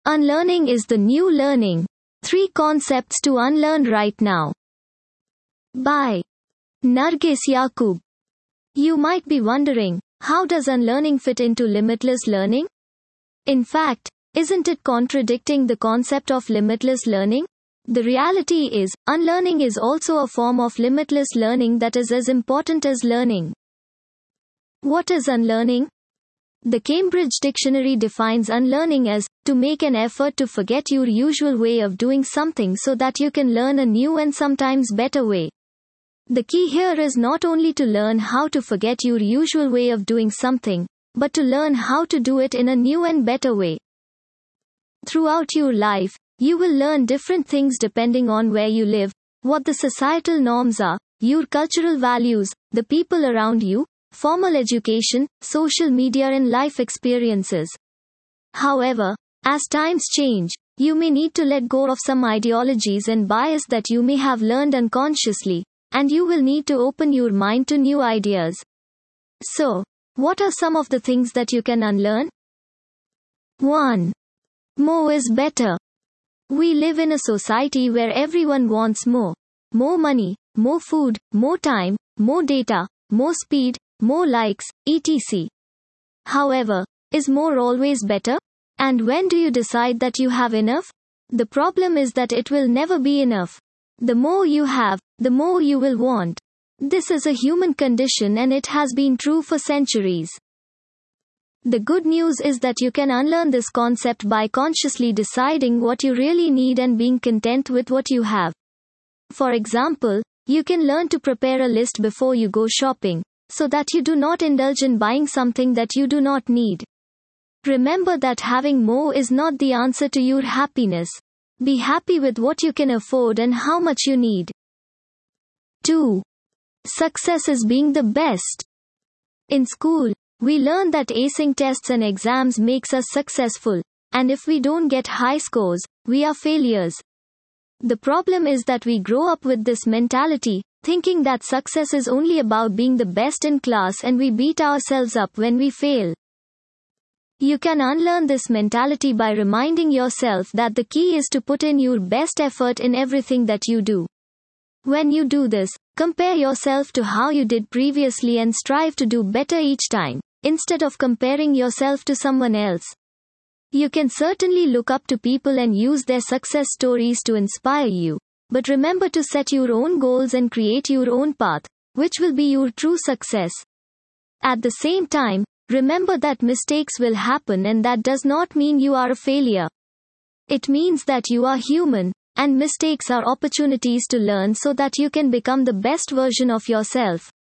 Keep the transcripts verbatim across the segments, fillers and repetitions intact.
Unlearning is the new learning. Three concepts to unlearn right now. By Nargis Yaqub. You might be wondering, how does unlearning fit into limitless learning? In fact, isn't it contradicting the concept of limitless learning? The reality is, unlearning is also a form of limitless learning that is as important as learning. What is unlearning? The Cambridge Dictionary defines unlearning as, to make an effort to forget your usual way of doing something so that you can learn a new and sometimes better way. The key here is not only to learn how to forget your usual way of doing something, but to learn how to do it in a new and better way. Throughout your life, you will learn different things depending on where you live, what the societal norms are, your cultural values, the people around you, formal education, social media and life experiences. However, as times change, you may need to let go of some ideologies and bias that you may have learned unconsciously, and you will need to open your mind to new ideas. So, what are some of the things that you can unlearn? one. More is better. We live in a society where everyone wants more. More money, more food, more time, more data, more speed, more likes, et cetera. However, is more always better? And when do you decide that you have enough? The problem is that it will never be enough. The more you have, the more you will want. This is a human condition and it has been true for centuries. The good news is that you can unlearn this concept by consciously deciding what you really need and being content with what you have. For example, you can learn to prepare a list before you go shopping, so that you do not indulge in buying something that you do not need. Remember that having more is not the answer to your happiness. Be happy with what you can afford and how much you need. two. Success is being the best. In school, we learn that acing tests and exams makes us successful, and if we don't get high scores, we are failures. The problem is that we grow up with this mentality, thinking that success is only about being the best in class and we beat ourselves up when we fail. You can unlearn this mentality by reminding yourself that the key is to put in your best effort in everything that you do. When you do this, compare yourself to how you did previously and strive to do better each time, instead of comparing yourself to someone else. You can certainly look up to people and use their success stories to inspire you. But remember to set your own goals and create your own path, which will be your true success. At the same time, remember that mistakes will happen and that does not mean you are a failure. It means that you are human, and mistakes are opportunities to learn so that you can become the best version of yourself.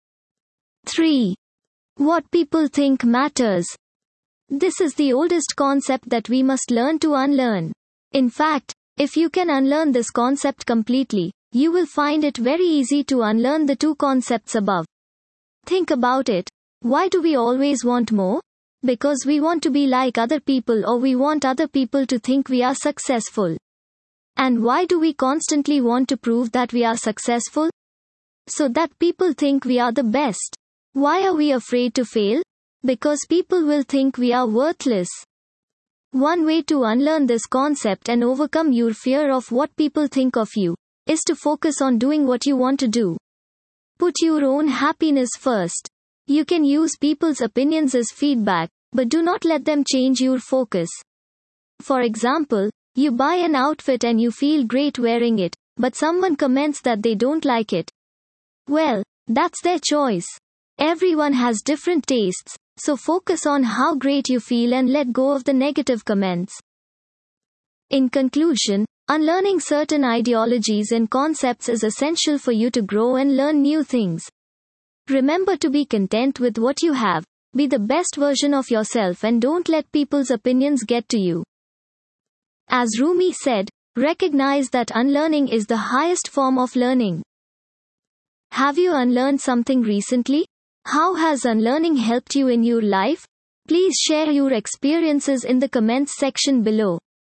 three. What people think matters. This is the oldest concept that we must learn to unlearn. In fact, if you can unlearn this concept completely, you will find it very easy to unlearn the two concepts above. Think about it. Why do we always want more? Because we want to be like other people or we want other people to think we are successful. And why do we constantly want to prove that we are successful? So that people think we are the best. Why are we afraid to fail? Because people will think we are worthless. One way to unlearn this concept and overcome your fear of what people think of you, is to focus on doing what you want to do. Put your own happiness first. You can use people's opinions as feedback, but do not let them change your focus. For example, you buy an outfit and you feel great wearing it, but someone comments that they don't like it. Well, that's their choice. Everyone has different tastes, so focus on how great you feel and let go of the negative comments. In conclusion, unlearning certain ideologies and concepts is essential for you to grow and learn new things. Remember to be content with what you have, be the best version of yourself and don't let people's opinions get to you. As Rumi said, recognize that unlearning is the highest form of learning. Have you unlearned something recently? How has unlearning helped you in your life? Please share your experiences in the comments section below.